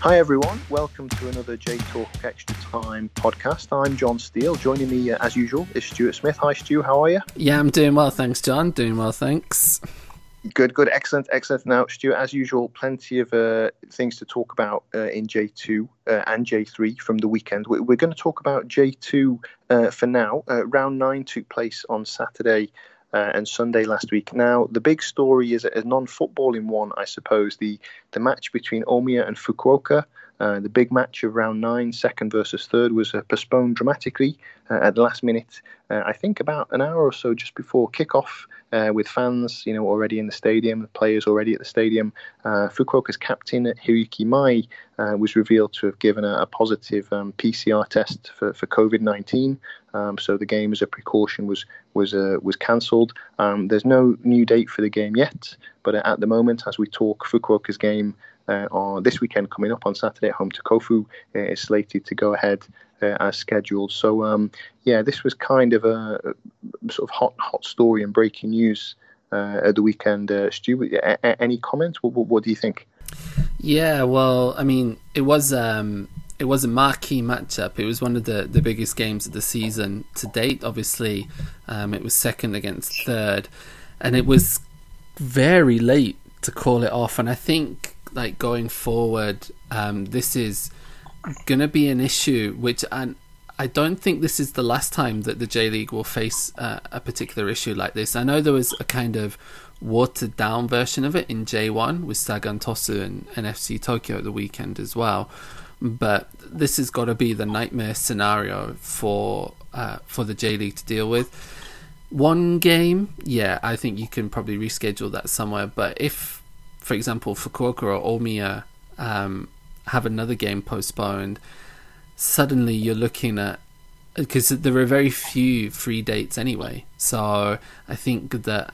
Hi everyone, welcome to another J Talk Extra Time podcast. I'm John Steele. Joining me as usual is Stuart Smith. Hi Stu, how are you? Yeah, I'm doing well, thanks John. Doing well, thanks. Good, excellent. Now Stuart, as usual, plenty of things to talk about in J2 and J3 from the weekend. We're going to talk about J2 for now. Round 9 took place on Saturday and Sunday last week. Now, the big story is a non-footballing one, I suppose, the match between Omiya and Fukuoka. The big match of round 9, second versus third, was postponed dramatically at the last minute. I think about an hour or so just before kickoff, with fans, already in the stadium, players already at the stadium. Fukuoka's captain, Hiroki Mai, was revealed to have given a positive PCR test for COVID-19. So the game, as a precaution, was cancelled. There's no new date for the game yet, but at the moment, as we talk, Fukuoka's game on this weekend coming up on Saturday at home to Kofu is slated to go ahead as scheduled. So this was kind of a sort of hot story and breaking news at the weekend. Stu, any comments? What do you think? Yeah, well, I mean, it was a marquee matchup. It was one of the biggest games of the season to date. Obviously, it was second against third, and it was very late to call it off. And I think, like, going forward, this is going to be an issue, and I don't think this is the last time that the J-League will face a particular issue like this. I know there was a kind of watered down version of it in J1 with Sagan Tosu and FC Tokyo at the weekend as well, but this has got to be the nightmare scenario for the J-League to deal with. One game, yeah, I think you can probably reschedule that somewhere, but if, for example, Fukuoka or Omiya have another game postponed, suddenly you're looking at, because there are very few free dates anyway, so I think that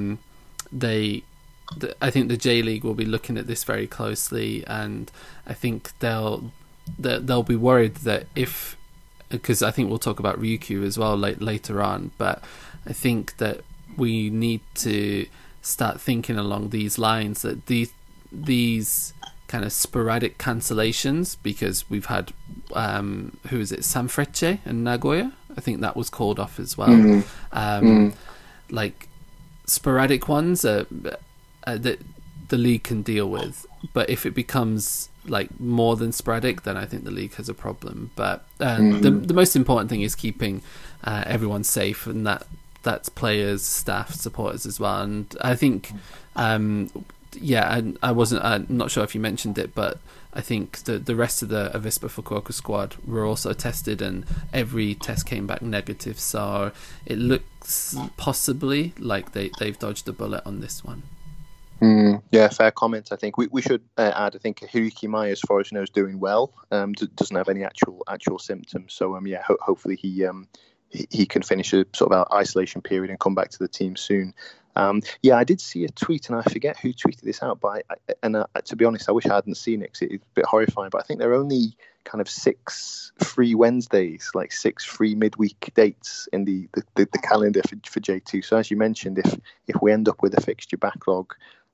I think the J-League will be looking at this very closely, and I think they'll be worried that because I think we'll talk about Ryukyu as well later on, but I think that we need to start thinking along these lines, that these kind of sporadic cancellations, because we've had Sanfrecce and Nagoya, I think that was called off as well. Like, sporadic ones that the league can deal with, but if it becomes like more than sporadic, then I think the league has a problem. But the most important thing is keeping everyone safe, and that's players, staff, supporters as well. And I think I'm not sure if you mentioned it, but I think the rest of the Avispa Fukuoka squad were also tested, and every test came back negative. So it looks possibly like they've dodged a bullet on this one. Yeah, fair comment. I think we should add, I think Hiroki Mai, as far as you know, is doing well. Doesn't have any actual symptoms. So hopefully he can finish a sort of isolation period and come back to the team soon. I did see a tweet, and I forget who tweeted this out, but to be honest, I wish I hadn't seen it, because it's a bit horrifying. But I think there are only kind of 6 free Wednesdays, like 6 free midweek dates in the calendar for J2. So as you mentioned, if we end up with a fixture backlog,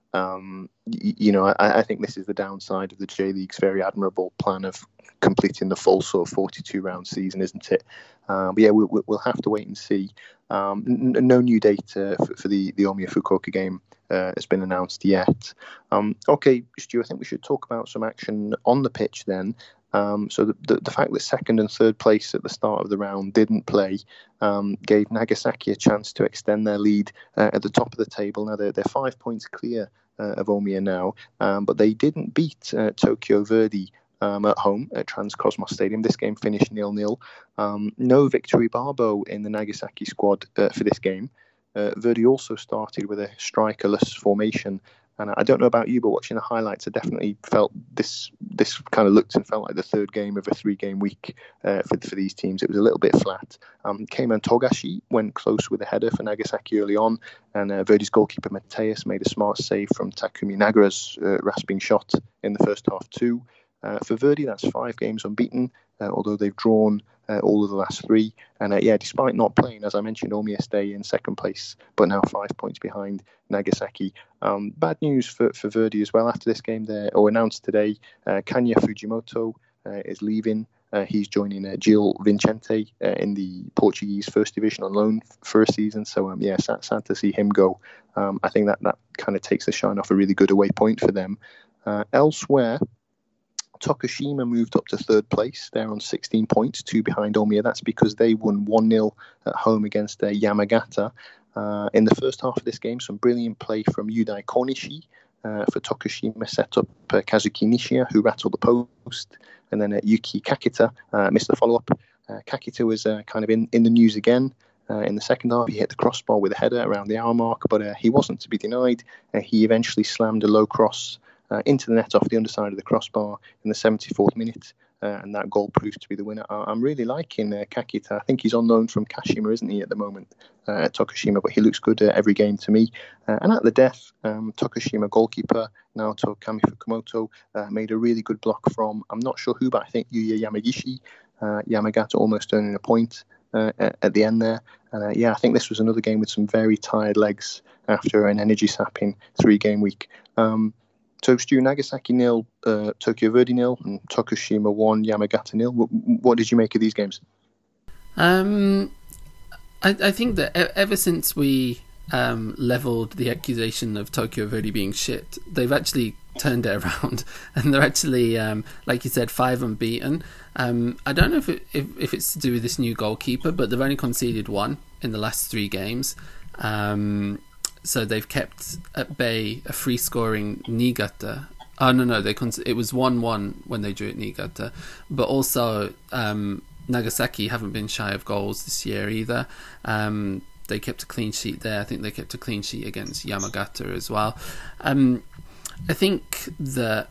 I think this is the downside of the J-League's very admirable plan of completing the full sort of 42-round season, isn't it? We'll have to wait and see. No new date for the Omiya Fukuoka game has been announced yet. Okay, Stu, I think we should talk about some action on the pitch then. So the fact that second and third place at the start of the round didn't play gave Nagasaki a chance to extend their lead at the top of the table. Now they're 5 points clear of Omiya now, but they didn't beat Tokyo Verdy at home at Transcosmos Stadium. This game finished 0-0. No Victory Barbo in the Nagasaki squad for this game. Verdy also started with a strikerless formation. And I don't know about you, but watching the highlights, I definitely felt this kind of looked and felt like the third game of a 3-game week for these teams. It was a little bit flat. Keiman Togashi went close with a header for Nagasaki early on, and Verdy's goalkeeper Mateus made a smart save from Takumi Nagara's rasping shot in the first half too. For Verdy, that's 5 games unbeaten although they've drawn all of the last three. And despite not playing, as I mentioned, Omiya stay in second place, but now 5 points behind Nagasaki. Bad news for Verdi as well. After this game, announced today, Kanya Fujimoto is leaving. He's joining Gil Vicente in the Portuguese First Division on loan for a season. So, sad to see him go. I think that kind of takes the shine off a really good away point for them. Elsewhere, Tokushima moved up to third place. They're on 16 points, 2 behind Omiya. That's because they won 1-0 at home against Yamagata. In the first half of this game, some brilliant play from Yudai Konishi for Tokushima set up Kazuki Nishiya, who rattled the post. And then Yuki Kakita missed the follow-up. Kakita was kind of in the news again. In the second half, he hit the crossbar with a header around the hour mark, but he wasn't to be denied. He eventually slammed a low cross into the net off the underside of the crossbar in the 74th minute, and that goal proved to be the winner. I'm really liking Kakita. I think he's on loan from Kashima, isn't he, at the moment, at Tokushima, but he looks good every game to me. And at the death, Tokushima goalkeeper Naoto Kamifukumoto made a really good block from, I'm not sure who, but I think Yuya Yamagishi. Yamagata almost earning a point at the end there. And I think this was another game with some very tired legs after an energy-sapping 3-game week. So, Stu, Nagasaki 0, Tokyo Verdy 0, and Tokushima 1, Yamagata 0. What did you make of these games? I think that ever since we levelled the accusation of Tokyo Verdy being shit, they've actually turned it around, and they're actually, like you said, 5 unbeaten. I don't know if it's to do with this new goalkeeper, but they've only conceded 1 in the last 3 games. So they've kept at bay a free-scoring Niigata. Oh, no, it was 1-1 when they drew at Niigata. But also, Nagasaki haven't been shy of goals this year either. They kept a clean sheet there. I think they kept a clean sheet against Yamagata as well. I think that,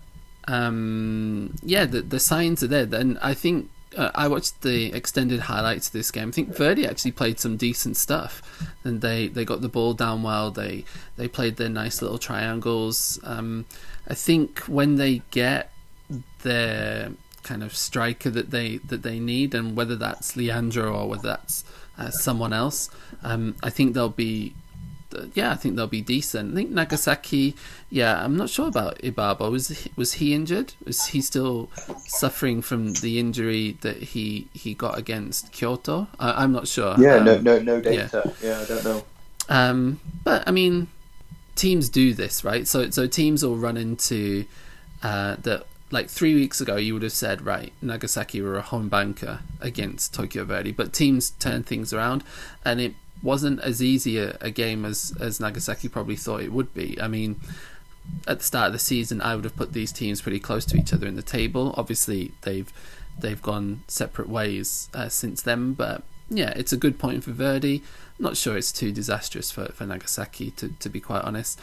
the signs are there. And I think I watched the extended highlights of this game. I think Verdy actually played some decent stuff, and they got the ball down well. They played their nice little triangles. I think when they get their kind of striker that they need, and whether that's Leandro or whether that's someone else, I think they'll be. I think they'll be decent. I think Nagasaki, I'm not sure about Ibaba. Was he injured? Was he still suffering from the injury that he got against Kyoto? I'm not sure. No data. I don't know. But I mean, teams do this, right? So teams will run into that. Like 3 weeks ago, you would have said, right, Nagasaki were a home banker against Tokyo Verdy, but teams turn things around, and it wasn't as easy a game as Nagasaki probably thought it would be. I mean, at the start of the season, I would have put these teams pretty close to each other in the table. Obviously, they've gone separate ways since then, but it's a good point for Verdy. Not sure it's too disastrous for Nagasaki, to be quite honest.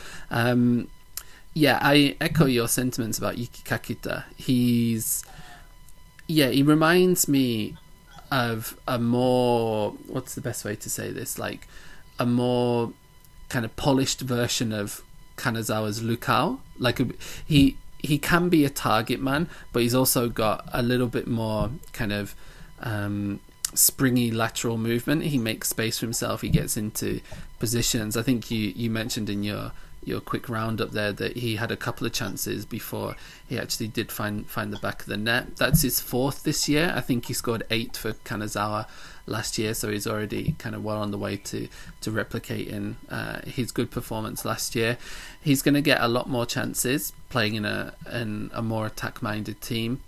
I echo your sentiments about Yuki Kakita. He reminds me of a more, what's the best way to say this, like a more kind of polished version of Kanazawa's Lukao. Like he can be a target man, but he's also got a little bit more kind of springy lateral movement. He makes space for himself. He gets into positions. I think you mentioned in your quick roundup there that he had a couple of chances before he actually did find the back of the net. That's his 4th this year. I think he scored 8 for Kanazawa last year, so he's already kind of well on the way to replicating his good performance last year. He's going to get a lot more chances playing in a more attack-minded team.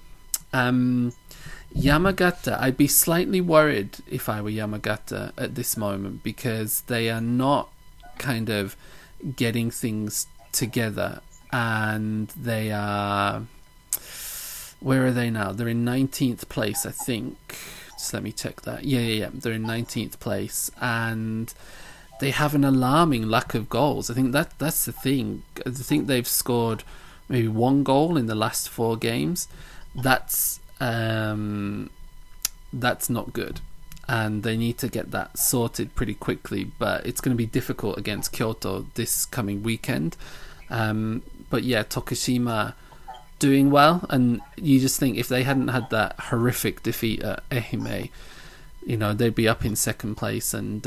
Yamagata, I'd be slightly worried if I were Yamagata at this moment, because they are not kind of getting things together, and they are, where are they now? They're in 19th place, I think. Just let me check that. They're in 19th place, and they have an alarming lack of goals. I think that's the thing. I think they've scored maybe 1 goal in the last 4 games. That's not good, and they need to get that sorted pretty quickly, but it's going to be difficult against Kyoto this coming weekend. Tokushima doing well, and you just think if they hadn't had that horrific defeat at Ehime, they'd be up in second place. And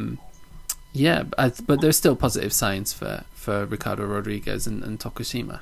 but there's still positive signs for Ricardo Rodriguez and Tokushima.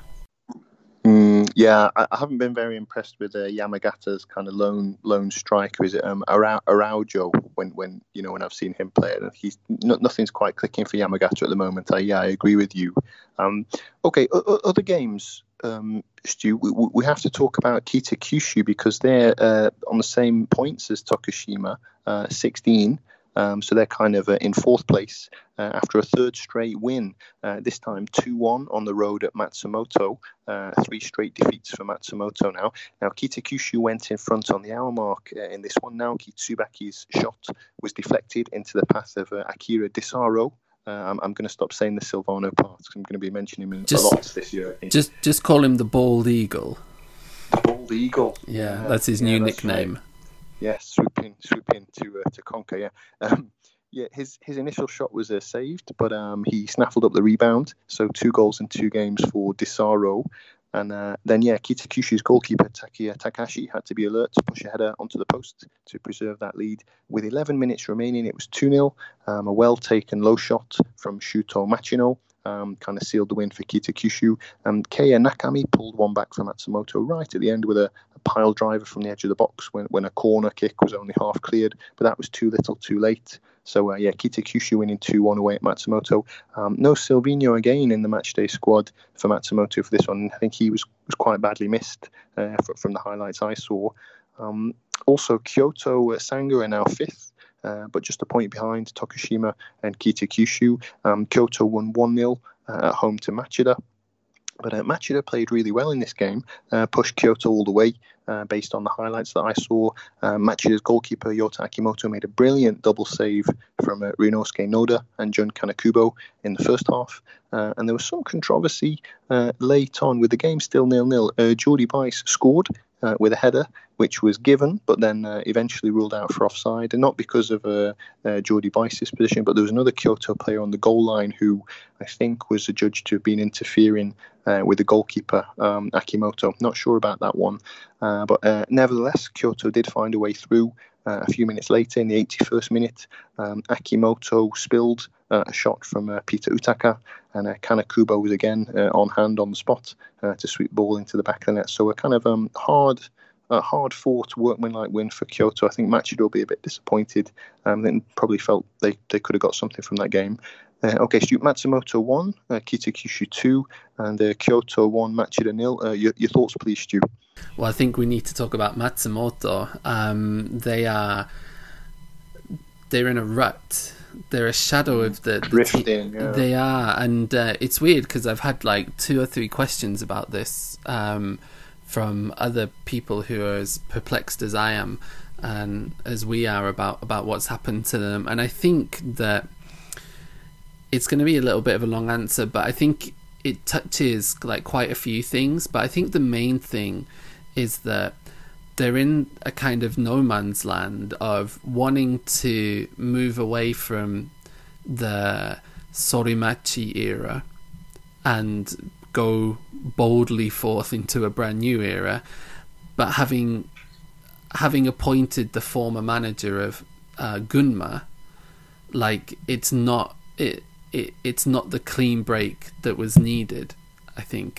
I haven't been very impressed with Yamagata's kind of lone striker. Is it Araujo? When I've seen him play, and nothing's quite clicking for Yamagata at the moment. I agree with you. Okay, other games. Stu, we have to talk about Kita Kyushu because they're on the same points as Tokushima, 16. So they're kind of in fourth place after a third straight win, this time 2-1 on the road at Matsumoto. 3 straight defeats for Matsumoto now. Now, Kita Kyushu went in front on the hour mark in this one. Naoki Tsubaki's shot was deflected into the path of Akira Disaro. I'm going to stop saying the Silvano part because I'm going to be mentioning him a lot this year. Just call him the Bald Eagle. The Bald Eagle. Yeah, that's his new nickname. Right. Yeah, swoop in to conquer. Yeah, his initial shot was saved, but he snaffled up the rebound. So 2 goals in 2 games for Disaro. And then, Kita Kyushu's goalkeeper, Takiya Takashi, had to be alert to push a header onto the post to preserve that lead. With 11 minutes remaining, it was 2-0. A well-taken low shot from Shuto Machino kind of sealed the win for Kita Kyushu. Keiya Nakami pulled one back from Matsumoto right at the end with a pile driver from the edge of the box when a corner kick was only half cleared, but that was too little too late. So, Kita Kyushu winning 2-1 away at Matsumoto. No Silvino again in the matchday squad for Matsumoto for this one. I think he was quite badly missed from the highlights I saw. Also, Kyoto Sanga are now 5th. But just a point behind Tokushima and Kita Kyushu. Kyoto won 1-0 at home to Machida. But Machida played really well in this game, pushed Kyoto all the way based on the highlights that I saw. Machida's goalkeeper, Yota Akimoto, made a brilliant double save from Ryunosuke Noda and Jun Kanakubo in the first half. And there was some controversy late on with the game still 0-0. Jordi Weiss scored with a header, which was given, but then eventually ruled out for offside, and not because of Jordi Weiss's position, but there was another Kyoto player on the goal line who I think was adjudged to have been interfering with the goalkeeper, Akimoto. Not sure about that one, but nevertheless, Kyoto did find a way through. A few minutes later, in the 81st minute, Akimoto spilled a shot from Peter Utaka, and Kanakubo was again on hand on the spot to sweep the ball into the back of the net. So a kind of hard-fought, workmanlike win for Kyoto. I think Machida will be a bit disappointed. They probably felt they could have got something from that game. Okay, Stu, Matsumoto 1, Kita Kyushu 2, and Kyoto 1, Machida 0. Your thoughts, please, Stu. Well, I think we need to talk about Matsumoto. They're in a rut. They're a shadow of the drifting. Yeah. They are, and it's weird because I've had like 2 or 3 questions about this from other people who are as perplexed as I am and as we are about what's happened to them. And I think that it's going to be a little bit of a long answer, but I think it touches like quite a few things. But I think the main thing is that they're in a kind of no man's land of wanting to move away from the Sorimachi era and go boldly forth into a brand new era, but having appointed the former manager of Gunma, like it's not the clean break that was needed. I think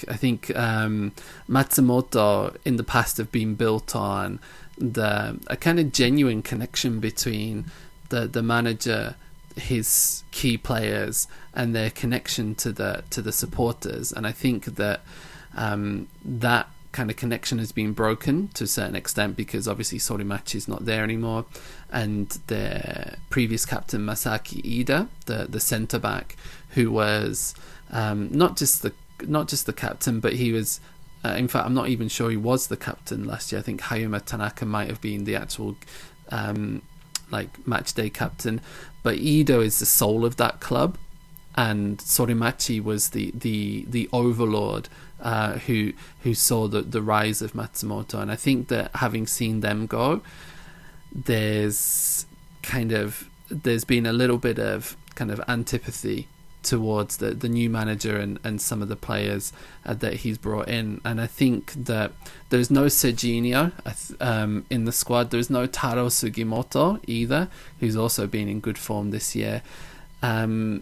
Matsumoto in the past have been built on a kind of genuine connection between the manager, his key players, and their connection to the supporters. And I think that that kind of connection has been broken to a certain extent because obviously Sorimachi is not there anymore, and the previous captain Masaki Ida, the centre back, who was not just the captain, but he was in fact I'm not even sure he was the captain last year. I think Hayama Tanaka might have been the actual match day captain, but Ido is the soul of that club, and Sorimachi was the overlord who saw the rise of Matsumoto. And I think that having seen them go, there's been a little bit of kind of antipathy towards the new manager and some of the players that he's brought in. And I think that there's no Serginho in the squad. There's no Taro Sugimoto either, who's also been in good form this year. I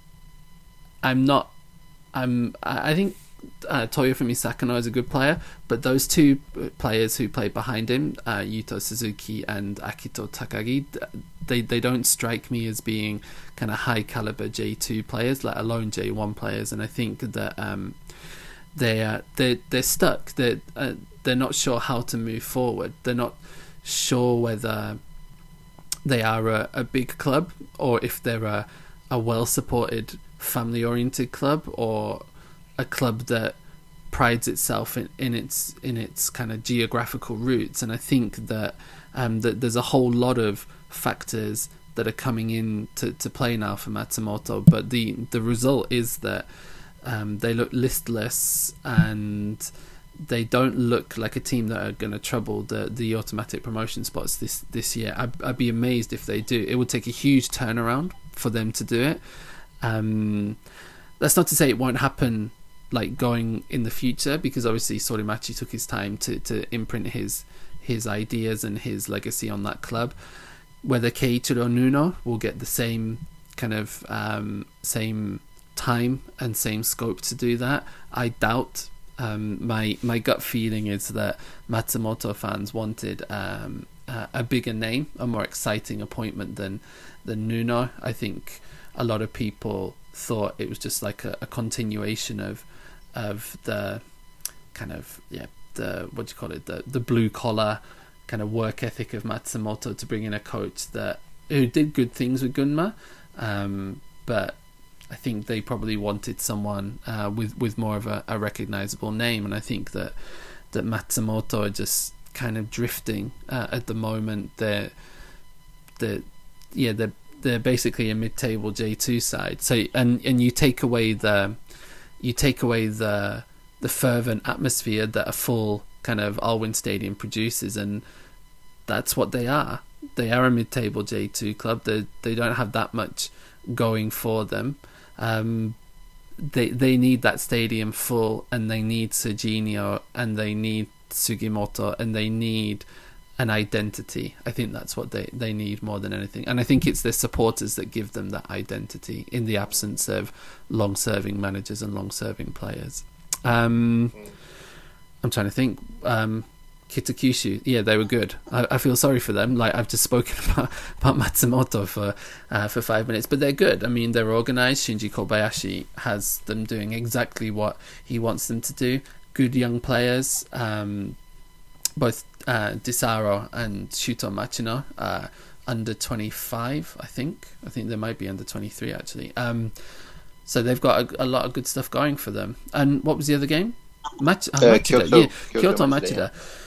think Toyofumi Sakano is a good player, but those two players who play behind him, Yuto Suzuki and Akito Takagi, they don't strike me as being kind of high caliber J2 players, let alone J1 players. And I think that they're stuck. They're not sure how to move forward. They're not sure whether they are a big club or if they're a well supported, family oriented club, or a club that prides itself in its kind of geographical roots. And I think that that there's a whole lot of factors that are coming in to play now for Matsumoto, but the result is that they look listless and they don't look like a team that are going to trouble the automatic promotion spots this year. I'd be amazed if they do. It would take a huge turnaround for them to do it. That's not to say it won't happen like going in the future, because obviously Sorimachi took his time to imprint his ideas and his legacy on that club. Whether Keiichiro Nuno will get the same kind of same time and same scope to do that, I doubt. My gut feeling is that Matsumoto fans wanted a bigger name, a more exciting appointment than Nuno. I think a lot of people thought it was just like a continuation of the kind of the what do you call it, the blue collar kind of work ethic of Matsumoto to bring in a coach who did good things with Gunma, but I think they probably wanted someone with more of a recognizable name. And I think that Matsumoto are just kind of drifting at the moment. They're basically a mid-table J2 side. So and you take away the fervent atmosphere that a full kind of Alwyn Stadium produces, and that's what they are. They are a mid-table J2 club. They don't have that much going for them. They need that stadium full, and they need Serginho, and they need Sugimoto, and they need an identity. I think that's what they need more than anything. And I think it's their supporters that give them that identity in the absence of long-serving managers and long-serving players. I'm trying to think. Kitakyushu, yeah, they were good. I feel sorry for them. Like, I've just spoken about Matsumoto for 5 minutes, but they're good. I mean, they're organised. Shinji Kobayashi has them doing exactly what he wants them to do. Good young players, both Disaro and Shuto Machino, under 25, I think. I think they might be under 23, actually. So they've got a lot of good stuff going for them. And what was the other game? Machida. Kyoto Machida.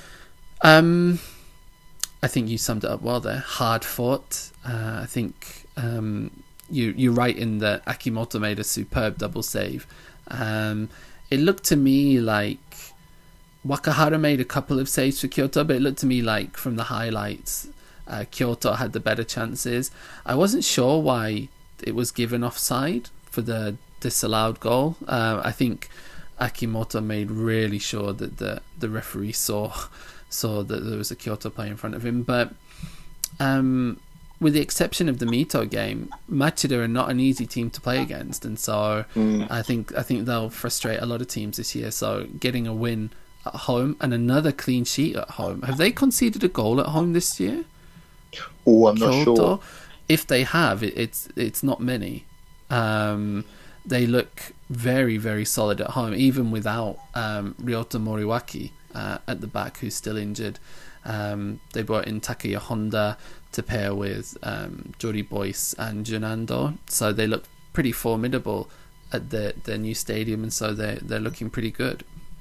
I think you summed it up well there. Hard fought. I think you're right in that Akimoto made a superb double save. It looked to me like Wakahara made a couple of saves for Kyoto, but it looked to me like from the highlights, Kyoto had the better chances. I wasn't sure why it was given offside for the disallowed goal. I think Akimoto made really sure that the referee saw that there was a Kyoto player in front of him. But with the exception of the Mito game, Machida are not an easy team to play against, and so I think they'll frustrate a lot of teams this year. So getting a win at home and another clean sheet at home. Have they conceded a goal at home this year? Oh, I'm not sure. If they have, it's not many. They look very, very solid at home, even without Ryota Moriwaki at the back, who's still injured. They brought in Takaya Honda to pair with Jori Boyce and Junando, so they look pretty formidable at their new stadium, and so they're looking pretty good.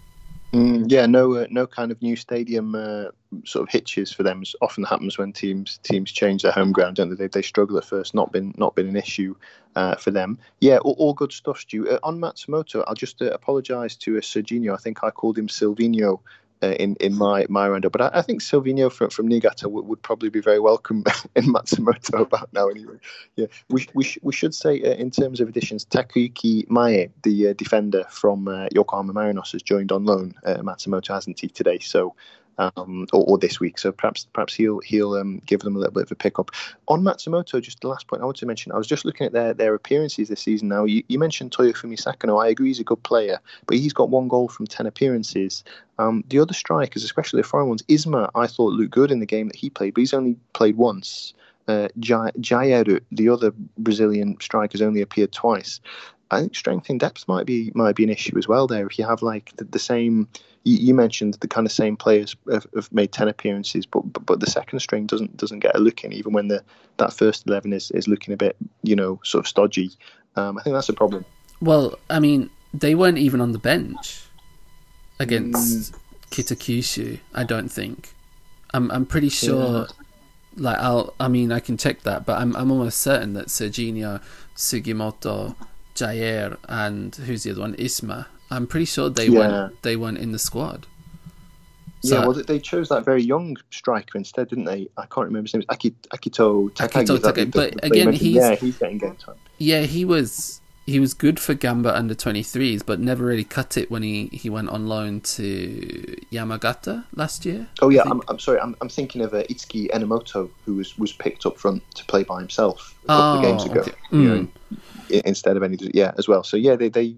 No kind of new stadium sort of hitches for them. It often happens when teams change their home ground, don't they? They struggle at first. Not been an issue for them. Yeah, all good stuff, Stu. On Matsumoto, I'll just apologise to Serginho. I think I called him Silvino in my roundup. But I think Silvino from Niigata would probably be very welcome in Matsumoto about now anyway. Yeah, we should say in terms of additions, Takayuki Mae, the defender from Yokohama Marinos, has joined on loan. Matsumoto hasn't he today? So. Or this week, so perhaps he'll give them a little bit of a pickup. On Matsumoto, just the last point I want to mention, I was just looking at their appearances this season. Now you mentioned Toyofumi Sakano. I agree he's a good player, but he's got 1 goal from 10 appearances. The other strikers, especially the foreign ones, Isma, I thought looked good in the game that he played, but he's only played once. Jairo, the other Brazilian striker, has only appeared twice. I think strength in depth might be an issue as well there. If you have like the same, you mentioned the kind of same players have made 10 appearances, but the second string doesn't get a look in, even when that first 11 is looking a bit, sort of stodgy. I think that's a problem. Well, I mean, they weren't even on the bench against Kitakyushu. I don't think. I'm pretty sure. Yeah. I can check that, but I'm almost certain that Serginho, Sugimoto, Jair, and who's the other one? Isma. I'm pretty sure they weren't in the squad. So, they chose that very young striker instead, didn't they? I can't remember his name. Akito Takagi. But again, he's getting game time. Yeah, he was good for Gamba under 23s, but never really cut it when he went on loan to Yamagata last year. Oh yeah, I'm sorry. I'm thinking of Itsuki Enomoto, who was picked up front to play by himself a couple of games ago. Okay. Instead of any, as well. So the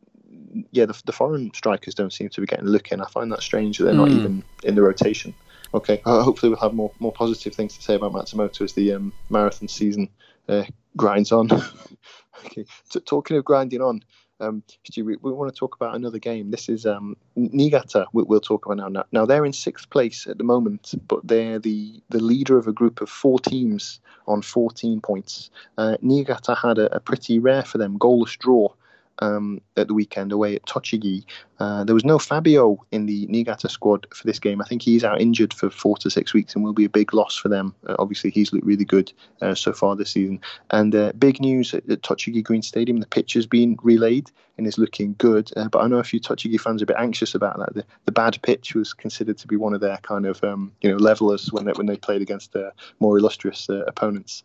foreign strikers don't seem to be getting a look in. I find that strange that they're not even in the rotation. Okay, hopefully we'll have more positive things to say about Matsumoto as the marathon season grinds on. Okay, talking of grinding on, Stu, we want to talk about another game. This is Niigata. We'll talk about now. Now they're in 6th place at the moment, but they're the leader of a group of 4 teams on 14 points. Niigata had a pretty rare for them goalless draw at the weekend away at Tochigi. There was no Fabio in the Niigata squad for this game. I think he's out injured for 4 to 6 weeks and will be a big loss for them. Obviously, he's looked really good so far this season. And big news at Tochigi Green Stadium, the pitch has been relayed and is looking good. But I know a few Tochigi fans are a bit anxious about that. The bad pitch was considered to be one of their kind of levelers when they played against more illustrious opponents.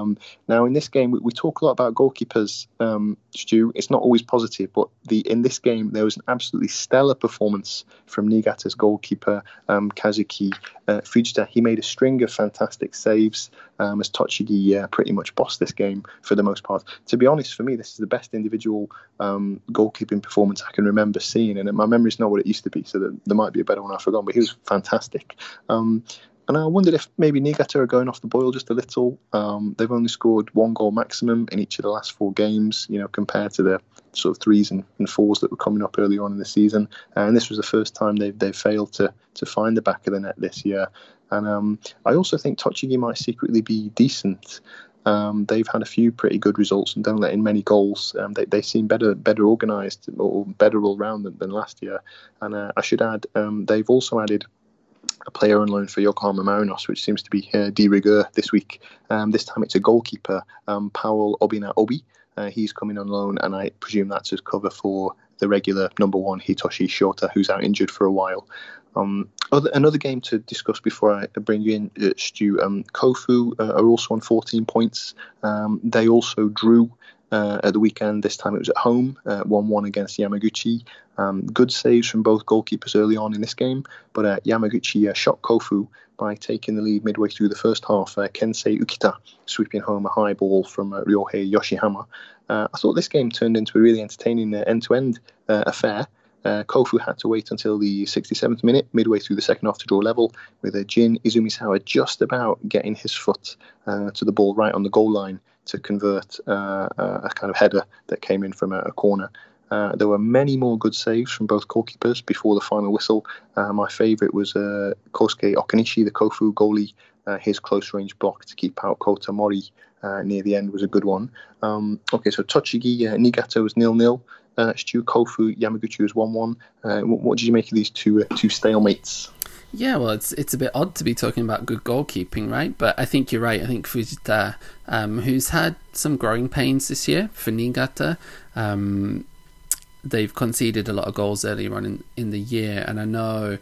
Now in this game, we talk a lot about goalkeepers, Stu. It's not always positive, but in this game there was an absolutely stellar performance from Niigata's goalkeeper, Kazuki Fujita. He made a string of fantastic saves as Tochigi pretty much bossed this game for the most part. To be honest, for me, this is the best individual goalkeeping performance I can remember seeing, and my memory's not what it used to be, so there might be a better one I've forgotten, but he was fantastic. And I wondered if maybe Niigata are going off the boil just a little. They've only scored 1 goal maximum in each of the last 4 games, compared to the sort of 3s and 4s that were coming up earlier on in the season. And this was the first time they've failed to find the back of the net this year. And I also think Tochigi might secretly be decent. They've had a few pretty good results and don't let in many goals. They seem better organised or better all round than last year. And I should add, they've also added a player on loan for Yokohama Marinos, which seems to be de rigueur this week. This time it's a goalkeeper, Paul Obina Obi. He's coming on loan, and I presume that's as cover for the regular number 1, Hitoshi Shota, who's out injured for a while. Another game to discuss before I bring you in, Stu. Kofu are also on 14 points. They also drew at the weekend. This time it was at home, 1-1 against Yamaguchi. Good saves from both goalkeepers early on in this game, but Yamaguchi shot Kofu by taking the lead midway through the first half. Kensei Ukita sweeping home a high ball from Ryohei Yoshihama. I thought this game turned into a really entertaining end-to-end affair. Kofu had to wait until the 67th minute, midway through the second half, to draw level, with Jin Izumisawa just about getting his foot to the ball right on the goal line to convert a kind of header that came in from a corner. There were many more good saves from both goalkeepers before the final whistle. My favourite was Kosuke Okanishi, the Kofu goalie. His close-range block to keep out Kota Mori near the end was a good one. Okay, so Tochigi Niigata was 0-0. Stu, Kofu Yamaguchi was 1-1. What did you make of these two stalemates? Yeah, well, it's a bit odd to be talking about good goalkeeping, right? But I think you're right. I think Fujita, who's had some growing pains this year for Niigata, they've conceded a lot of goals earlier on in the year, and I know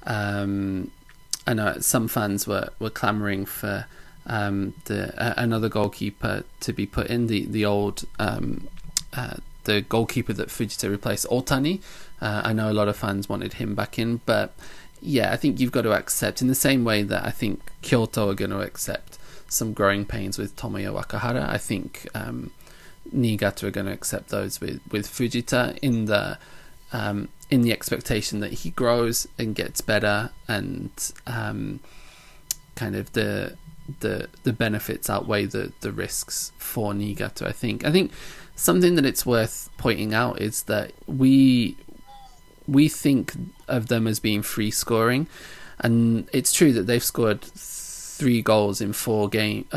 I know some fans were clamouring for another goalkeeper to be put in, the old the goalkeeper that Fujita replaced, Otani. I know a lot of fans wanted him back in, but yeah, I think you've got to accept, in the same way that I think Kyoto are going to accept some growing pains with Tomoya Wakahara, I think Niigata are going to accept those with Fujita in the expectation that he grows and gets better, and kind of the benefits outweigh the risks for Niigata. I think something that it's worth pointing out is that we think of them as being free scoring, and it's true that they've scored 3 goals in 4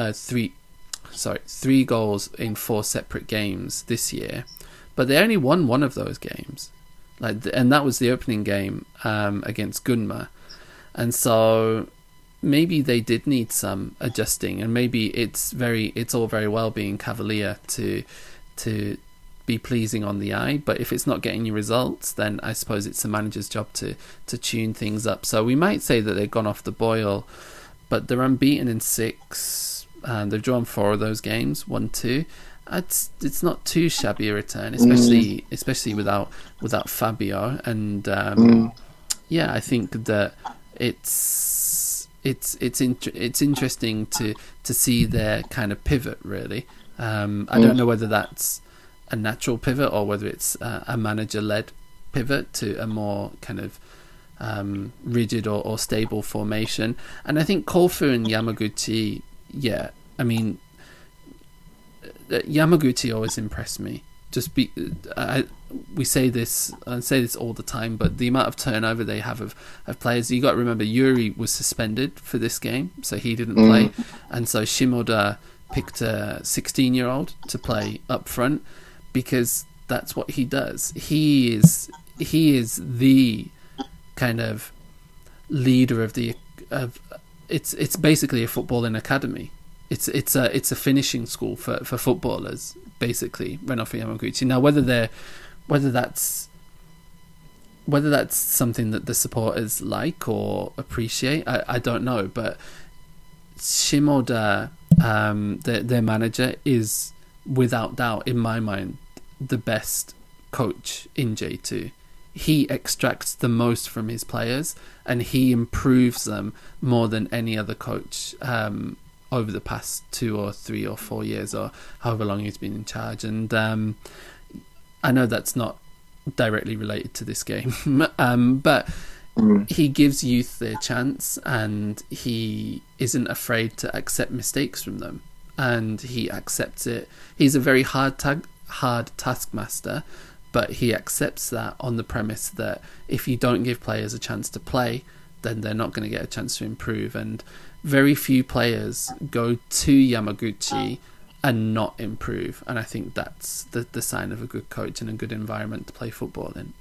separate games this year, but they only won one of those games, and that was the opening game against Gunma, and so maybe they did need some adjusting, and maybe it's all very well being cavalier to be pleasing on the eye, but if it's not getting you results, then I suppose it's the manager's job to tune things up. So we might say that they've gone off the boil, but they're unbeaten in 6, and they've drawn 4 of those games, 1-2. It's not too shabby a return, especially without Fabio, and I think that it's interesting to see their kind of pivot, really. I don't know whether that's a natural pivot or whether it's a manager-led pivot to a more kind of rigid or stable formation. And I think Kofu and Yamaguchi, Yamaguchi always impressed me. We say this, I say this all the time, but the amount of turnover they have of players, you got to remember Yuri was suspended for this game, so he didn't play, and so Shimoda picked a 16-year-old to play up front because that's what he does. He is the kind of leader of it's basically a footballing academy. It's a finishing school for footballers, basically, Renofa Yamaguchi. Now whether that's something that the supporters like or appreciate, I don't know, but Shimoda, their manager, is without doubt, in my mind, the best coach in J2. He extracts the most from his players, and he improves them more than any other coach over the past 2 or 3 or 4 years, or however long he's been in charge. And I know that's not directly related to this game, but he gives youth their chance, and he isn't afraid to accept mistakes from them, and he accepts it. He's a very hard taskmaster, but he accepts that on the premise that if you don't give players a chance to play, then they're not going to get a chance to improve. And very few players go to Yamaguchi and not improve, and I think that's the sign of a good coach and a good environment to play football in.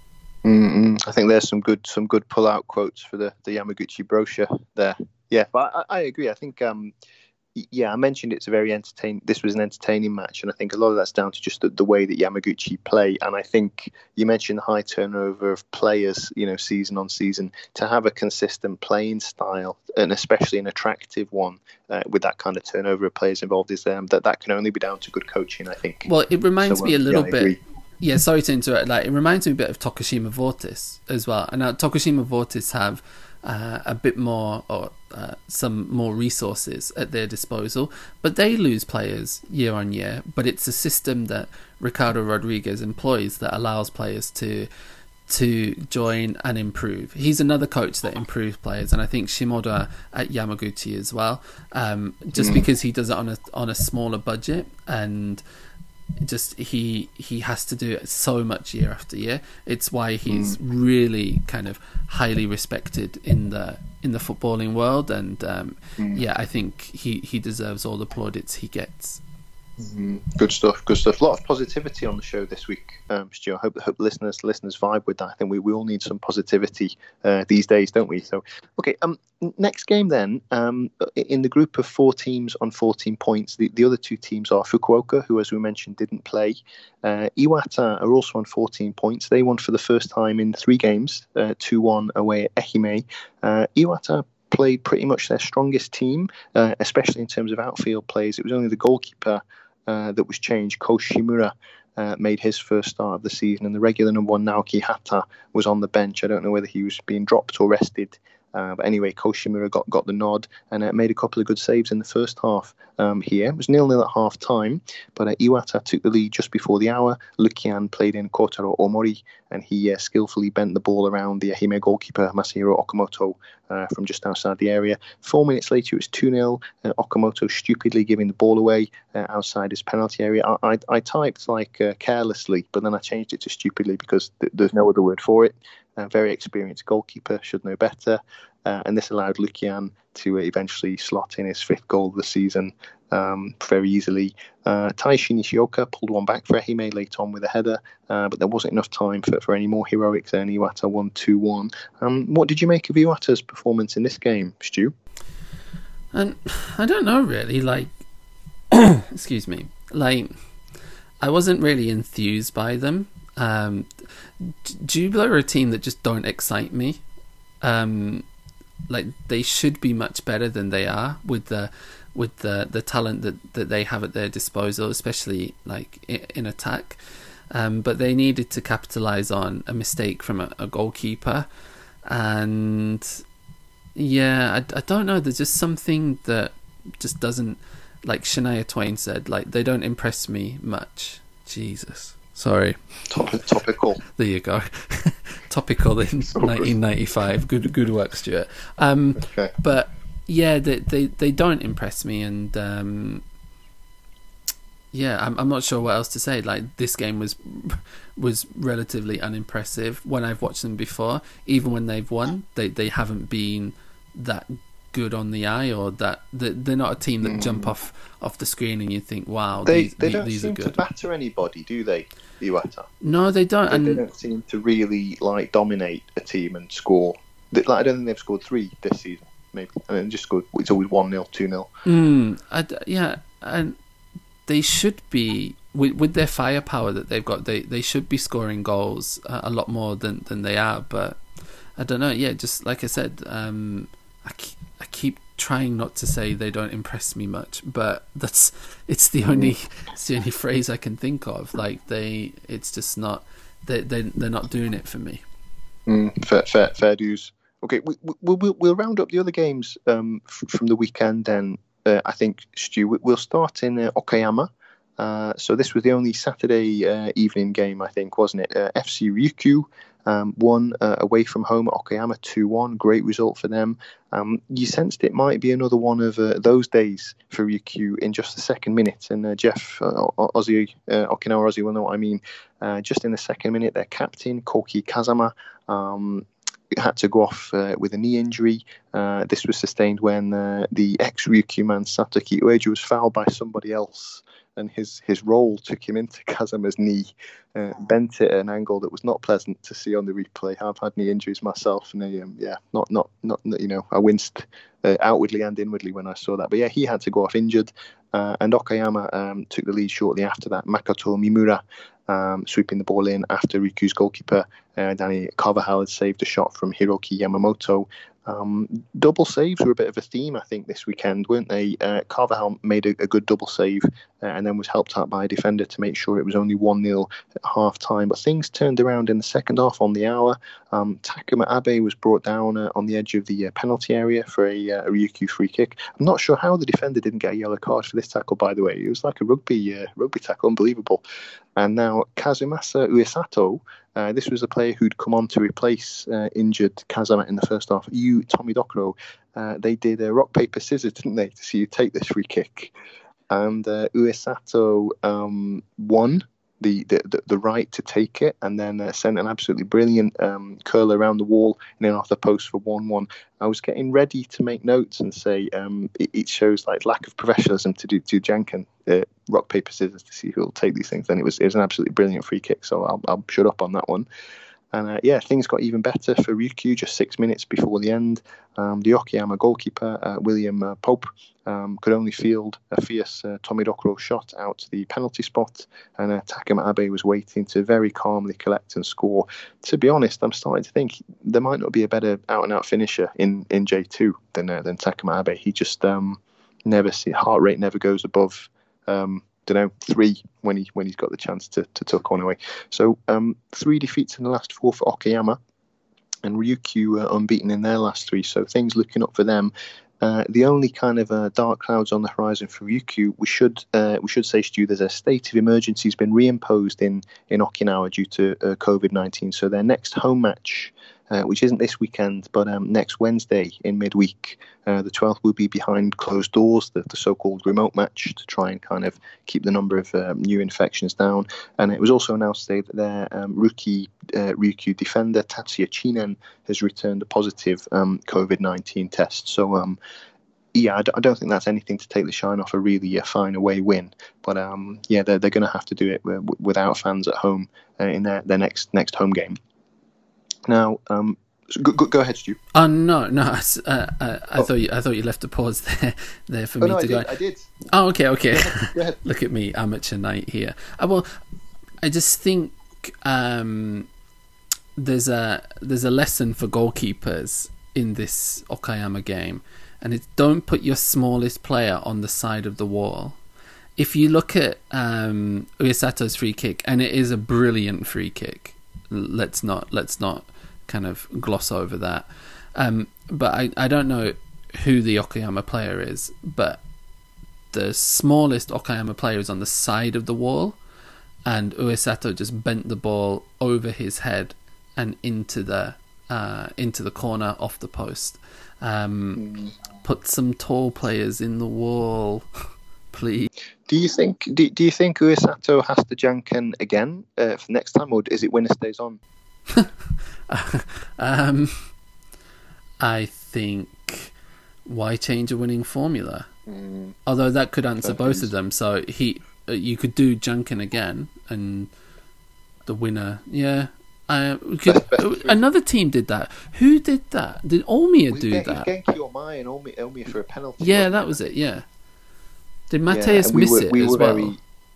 I think there's some good pull-out quotes for the Yamaguchi brochure there. Yeah, but I agree. I think I mentioned it's a very entertaining. This was an entertaining match, and I think a lot of that's down to just the way that Yamaguchi play. And I think you mentioned the high turnover of players, season on season. To have a consistent playing style, and especially an attractive one, with that kind of turnover of players involved, is that can only be down to good coaching, I think. Well, it reminds me a little bit. Yeah, sorry to interrupt. It reminds me a bit of Tokushima Vortis as well. And now Tokushima Vortis have a bit more, or some more resources at their disposal, but they lose players year on year. But it's a system that Ricardo Rodriguez employs that allows players to join and improve. He's another coach that improves players, and I think Shimoda at Yamaguchi as well. Just because he does it on a smaller budget, and just he has to do it so much year after year. It's why he's really kind of highly respected in the footballing world, and I think he deserves all the plaudits he gets. Good stuff. Good stuff. A lot of positivity on the show this week, Stu. I hope listeners vibe with that. I think we all need some positivity these days, don't we? So, okay. Next game then. In the group of 4 teams on 14 points, the other 2 teams are Fukuoka, who, as we mentioned, didn't play. Iwata are also on 14 points. They won for the first time in 3 games, 2-1 away at Ehime. Iwata played pretty much their strongest team, especially in terms of outfield plays. It was only the goalkeeper that was changed. Ko Shimura made his first start of the season, and the regular number 1 Naoki Hata was on the bench. I don't know whether he was being dropped or rested. But anyway, Ko Shimura got the nod and made a couple of good saves in the first half here. It was 0-0 at half time, but Iwata took the lead just before the hour. Lukian played in Kotaro Omori, and he skillfully bent the ball around the Ehime goalkeeper, Masahiro Okamoto, from just outside the area. 4 minutes later, it was 2-0, Okamoto stupidly giving the ball away outside his penalty area. I typed carelessly, but then I changed it to stupidly because there's no other word for it. Very experienced goalkeeper, should know better. And this allowed Lukian to eventually slot in his 5th goal of the season very easily. Taishi Nishioka pulled one back for Ehime late on with a header, but there wasn't enough time for any more heroics there, and Iwata won 2-1. What did you make of Iwata's performance in this game, Stu? And I don't know, really. Excuse me. I wasn't really enthused by them. Jubilo are a team that just don't excite me. They should be much better than they are with the talent that they have at their disposal, especially in attack. But they needed to capitalize on a mistake from a goalkeeper, and I don't know. There's just something that just doesn't, like Shania Twain said, they don't impress me much. Jesus. Sorry. Topical. There you go. Topical in 1995. Good work, Stuart. Okay. But yeah, they don't impress me, and I'm not sure what else to say. This game was relatively unimpressive when I've watched them before. Even when they've won, they haven't been that good on the eye, or that they're not a team that jump off the screen and you think, wow, they these don't are seem good. to batter anybody, do they, Iwata? No, they don't. They don't seem to really dominate a team and score. I don't think they've scored 3 this season, maybe, and then just scored. It's always 1-0, 2-0. And they should be with their firepower that they've got. They should be scoring goals a lot more than they are. But I don't know. Yeah, just like I said, I keep trying not to say they don't impress me much, but it's the only phrase I can think of. It's just not they're not doing it for me. Fair dues. Okay, we'll round up the other games from the weekend. Then I think, Stu, we'll start in Okayama. So this was the only Saturday evening game, I think, wasn't it? FC Ryukyu won away from home at Okayama 2-1. Great result for them. You sensed it might be another one of those days for Ryukyu in just the second minute. And Jeff, Okinawa Ozzy will know what I mean. Just in the second minute, their captain, Koki Kazama, had to go off with a knee injury. This was sustained when the ex-Ryukyu man Satoki Ueju was fouled by somebody else, and his roll took him into Kazama's knee, bent it at an angle that was not pleasant to see on the replay. I've had knee injuries myself, and not I winced outwardly and inwardly when I saw that. But yeah, he had to go off injured, and Okayama took the lead shortly after that. Makoto Mimura sweeping the ball in after Ryukyu's goalkeeper Danny Carvajal had saved a shot from Hiroki Yamamoto. Double saves were a bit of a theme, I think, this weekend, weren't they? Carvajal made a good double save and then was helped out by a defender to make sure it was only 1-0 at half time. But things turned around in the second half on the hour. Takuma Abe was brought down on the edge of the penalty area for a Ryukyu free kick. I'm not sure how the defender didn't get a yellow card for this tackle, by the way. It was like a rugby tackle, unbelievable. And now Kazumasa Uesato, this was a player who'd come on to replace injured Kazama in the first half. Tommy Dokuro, they did rock, paper, scissors, didn't they, to see who take this free kick. And Uesato won the right to take it, and then sent an absolutely brilliant curl around the wall and then off the post for 1-1. I was getting ready to make notes and say it shows like lack of professionalism to do Janken rock paper scissors to see who will take these things. Then it was an absolutely brilliant free kick, so I'll shut up on that one. And things got even better for Ryukyu just 6 minutes before the end. The Okayama goalkeeper, William Pope, could only field a fierce Tomidokuro shot out to the penalty spot, and Takuma Abe was waiting to very calmly collect and score. To be honest, I'm starting to think there might not be a better out-and-out finisher in J2 than Takuma Abe. He just heart rate never goes above 3 when he's got the chance to tuck one away. So 3 defeats in the last 4 for Okayama, and Ryukyu unbeaten in their last 3. So things looking up for them. The only kind of dark clouds on the horizon for Ryukyu, we should say, Stu, there's a state of emergency has been reimposed in Okinawa due to COVID-19. So their next home match, which isn't this weekend, but next Wednesday in midweek, the 12th, will be behind closed doors, the so-called remote match, to try and kind of keep the number of new infections down. And it was also announced today that their rookie Ryukyu defender, Tatsuya Chinen, has returned a positive COVID-19 test. So, I don't think that's anything to take the shine off a really fine away win. But, they're going to have to do it without fans at home in their next home game. Now, go ahead, Stu. Oh no! I thought you left a pause there for me to go. I did. Oh, okay. Go ahead. Look at me, amateur night here. I just think there's a lesson for goalkeepers in this Okayama game, and it's don't put your smallest player on the side of the wall. If you look at Uesato's free kick, and it is a brilliant free kick. Let's not kind of gloss over that. But I don't know who the Okayama player is, but the smallest Okayama player is on the side of the wall, and Uesato just bent the ball over his head and into the corner off the post. Put some tall players in the wall, please. Do you think Uesato has to Janken again for next time, or is it winner stays on? I think why change a winning formula? Although that could answer both of them. So you could do Janken again, and the winner. Yeah, another team did that. Who did that? Did Omiya do that? Genki Omai and Omiya for a penalty. Yeah, that was it. Yeah. Did Mateus miss it as well?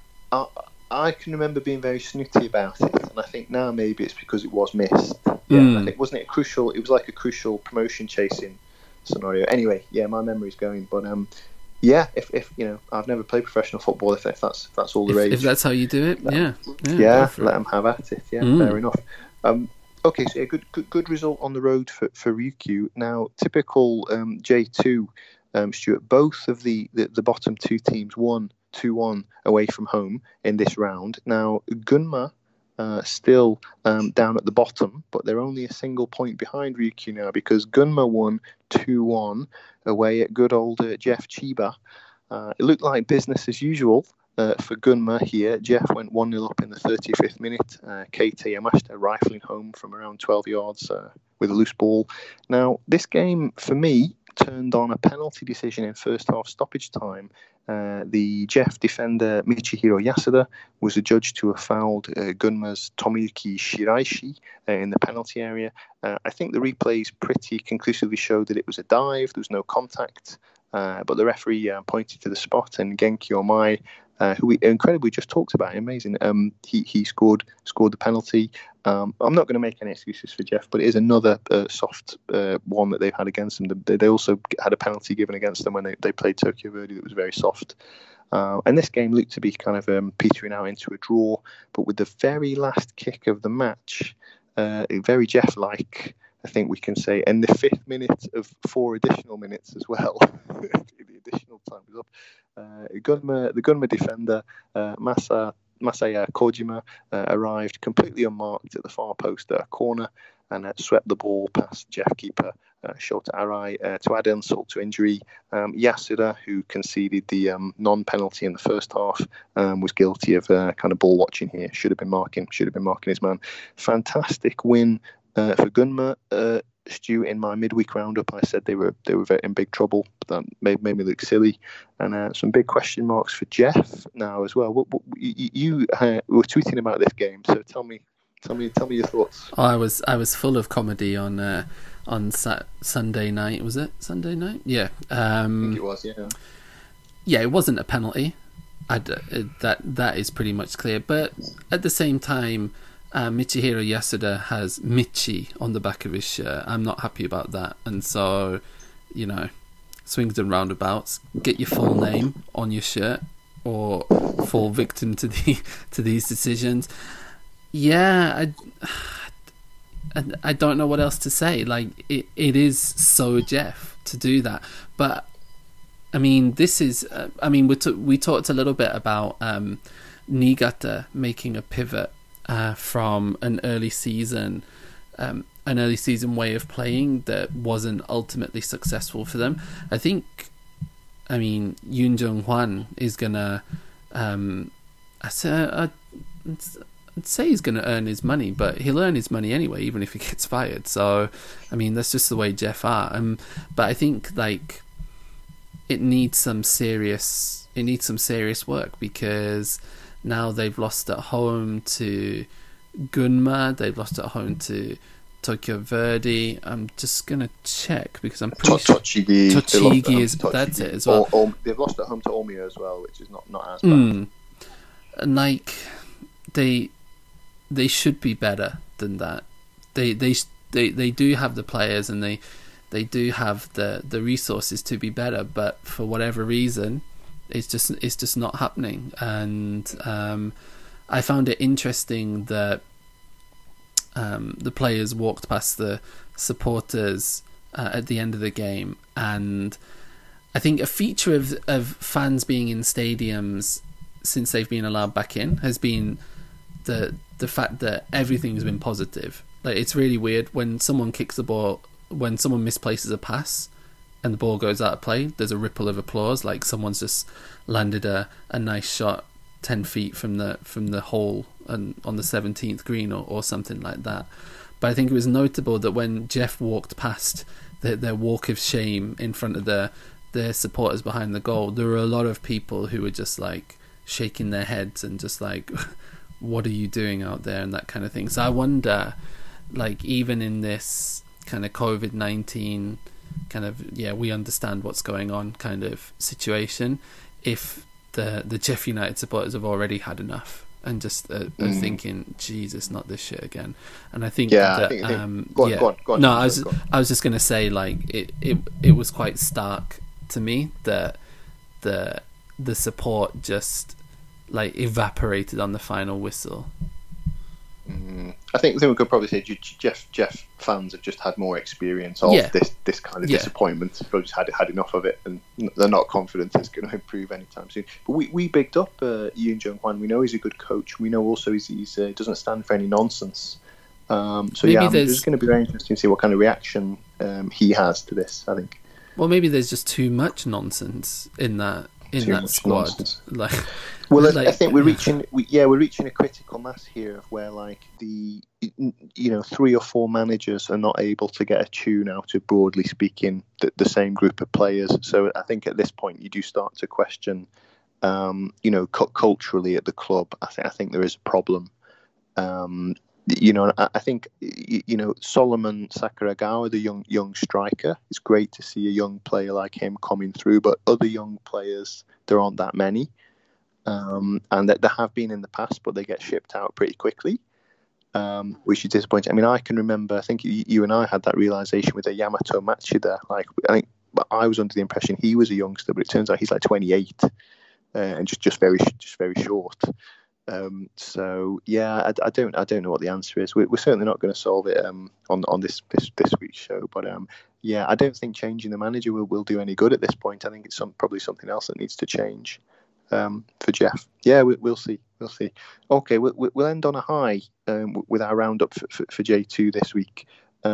I can remember being very snooty about it, and I think now maybe it's because it was missed. Yeah, I think wasn't it crucial? It was like a crucial promotion chasing scenario. Anyway, yeah, my memory's going, but if I've never played professional football. If that's all the rage, if that's how you do it, let them have at it. Yeah, fair enough. Okay, so good result on the road for Ryukyu. Now, typical J2. Stuart, both of the bottom 2 teams won 2-1 away from home in this round. Now, Gunma still down at the bottom, but they're only a single point behind Ryukyu now because Gunma won 2-1 away at good old Jeff Chiba. It looked like business as usual for Gunma here. Jeff went 1-0 up in the 35th minute. Keita Yamashita rifling home from around 12 yards with a loose ball. Now, this game, for me, turned on a penalty decision in first half stoppage time. The Jeff defender Michihiro Yasuda was adjudged to have fouled Gunma's Tomiyuki Shiraishi in the penalty area. I think the replays pretty conclusively showed that it was a dive. There was no contact, but the referee pointed to the spot, and Genki Omai, who we incredibly just talked about, amazing. He scored the penalty. I'm not going to make any excuses for Jeff, but it is another soft one that they've had against them. They also had a penalty given against them when they played Tokyo Verdy that was very soft. And this game looked to be kind of petering out into a draw, but with the very last kick of the match, very Jeff-like, I think we can say, and the 5th minute of 4 additional minutes as well. The additional time was up. The Gunma defender, Masaya Kojima, arrived completely unmarked at the far post at a corner. and swept the ball past Jeff keeper Shota Arai. To add insult to injury, Yasuda, who conceded the non-penalty in the first half, was guilty of kind of ball watching here. Should have been marking his man. Fantastic win for Gunma. Stu, in my midweek roundup, I said they were in big trouble. That made me look silly, and some big question marks for Jeff now as well. You were tweeting about this game, so tell me your thoughts. Oh, I was full of comedy on Sunday night. Was it Sunday night? Yeah, I think it was. Yeah. Yeah, it wasn't a penalty. That is pretty much clear. But at the same time, Michihiro Yasuda has Michi on the back of his shirt. I'm not happy about that, and so, swings and roundabouts. Get your full name on your shirt, or fall victim to these decisions. Yeah, I don't know what else to say. Like, it is so Jeff to do that, but I mean, this is. We talked a little bit about Niigata making a pivot from an early season way of playing that wasn't ultimately successful for them. Yun Jung Hwan is gonna. I'd say he's going to earn his money, but he'll earn his money anyway, even if he gets fired. So, that's just the way Jeff are. But I think it needs some serious work, because now they've lost at home to Gunma, they've lost at home to Tokyo Verdy. I'm just going to check, because I'm pretty sure Tochigi is that's it as well. They've lost at home to Omiya as well, which is not as bad. And they should be better than that. They do have the players, and they do have the resources to be better, but for whatever reason, it's just not happening. And I found it interesting that the players walked past the supporters at the end of the game, and I think a feature of fans being in stadiums since they've been allowed back in has been the fact that everything's been positive. Like, it's really weird when someone kicks the ball, when someone misplaces a pass and the ball goes out of play, there's a ripple of applause, like someone's just landed a nice shot 10 feet from the hole and on the 17th green or something like that. But I think it was notable that when Jeff walked past their walk of shame in front of their supporters behind the goal, there were a lot of people who were just like shaking their heads and just like, what are you doing out there, and that kind of thing. So I wonder, like, even in this kind of COVID-19 kind of, we understand what's going on kind of situation, if the Jeff United supporters have already had enough and just are thinking, Jesus, not this shit again. And I think go on. No, I was just going to say, like, it was quite stark to me that the support just like evaporated on the final whistle. I think we could probably say Jeff fans have just had more experience of this kind of disappointment. They've just had enough of it, and they're not confident it's going to improve anytime soon. But we bigged up Yoon Jung Hwan. We know he's a good coach. We know also he doesn't stand for any nonsense. It's going to be very interesting to see what kind of reaction he has to this, I think. Well, maybe there's just too much nonsense in that squad. I think we're reaching a critical mass here of where, like, the 3 or 4 managers are not able to get a tune out of, broadly speaking, the same group of players. So I think at this point you do start to question, culturally at the club. I think there is a problem. I think Solomon Sakuragawa, the young striker, it's great to see a young player like him coming through, but other young players, there aren't that many, and that there have been in the past, but they get shipped out pretty quickly, which is disappointing. I can remember, I think you and I had that realization with a Yamato Machida. Like, I think I was under the impression he was a youngster, but it turns out he's like 28 and just very short. I don't know what the answer is. We're certainly not going to solve it on this week's show. But I don't think changing the manager will do any good at this point. I think it's probably something else that needs to change for Jeff. Yeah, we'll see. We'll see. Okay, we'll end on a high with our roundup for J2 this week.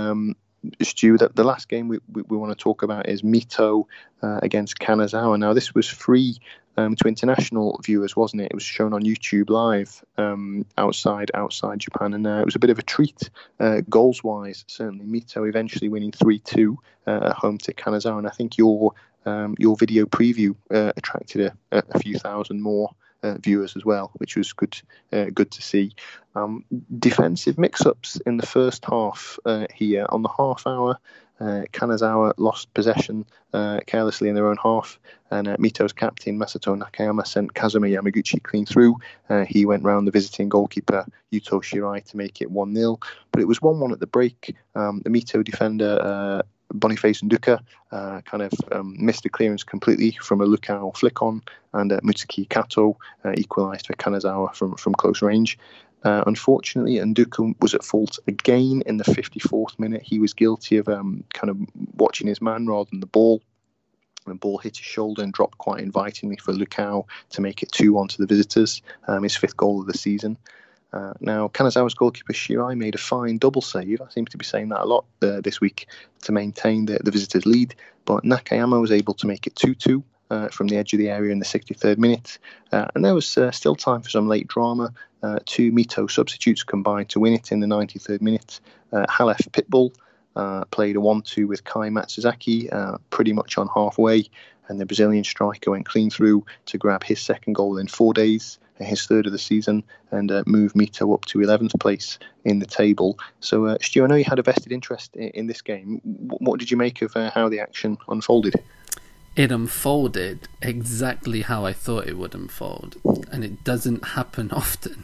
Stu, the last game we want to talk about is Mito against Kanazawa. Now, this was free to international viewers, wasn't it? It was shown on YouTube Live outside Japan, and it was a bit of a treat goals-wise, certainly. Mito eventually winning 3-2 at home to Kanazawa, and I think your video preview attracted a few thousand more viewers as well, which was good to see. Defensive mix-ups in the first half here. On the half hour, Kanazawa lost possession carelessly in their own half, and Mito's captain Masato Nakayama sent Kazuma Yamaguchi clean through. He went round the visiting goalkeeper Yuto Shirai to make it 1-0, but it was 1-1 at the break. The Mito defender Boniface Nduka missed the clearance completely from a Lukao flick-on, and Mutsuki Kato equalised for Kanazawa from close range. Unfortunately, Nduka was at fault again in the 54th minute. He was guilty of watching his man rather than the ball. The ball hit his shoulder and dropped quite invitingly for Lukao to make it 2-1 to the visitors, his 5th goal of the season. Now, Kanazawa's goalkeeper Shirai made a fine double save. I seem to be saying that a lot this week to maintain the visitors' lead. But Nakayama was able to make it 2-2 from the edge of the area in the 63rd minute. And there was still time for some late drama. 2 Mito substitutes combined to win it in the 93rd minute. Halef Pitbull played a 1-2 with Kai Matsuzaki pretty much on halfway. And the Brazilian striker went clean through to grab his 2nd goal in 4 days, his 3rd of the season, and move Mito up to 11th place in the table. So, Stu, I know you had a vested interest in this game. What did you make of how the action unfolded? It unfolded exactly how I thought it would unfold, and it doesn't happen often.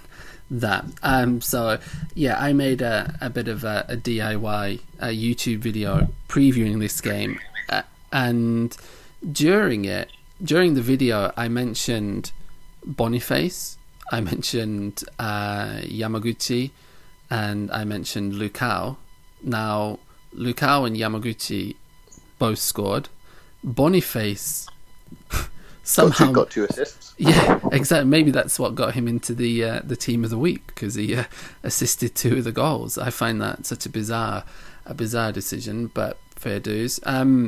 So yeah, I made a bit of a DIY YouTube video previewing this game, and during the video I mentioned Boniface, I mentioned Yamaguchi, and I mentioned Lukao. Now, Lukao and Yamaguchi both scored. Boniface somehow got 2 assists. Yeah, exactly. Maybe that's what got him into the team of the week, because he assisted 2 of the goals. I find that such a bizarre decision, but fair dues.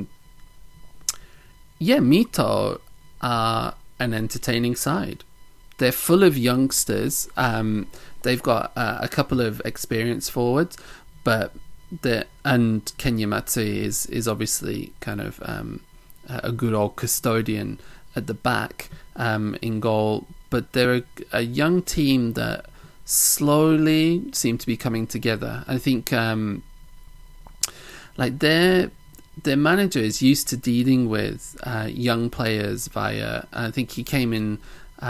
Mito are an entertaining side. They're full of youngsters. They've got a couple of experienced forwards, and Kenya Matsui is obviously kind of a good old custodian at the back in goal. But they're a young team that slowly seem to be coming together. I think their manager is used to dealing with young players via. I think he came in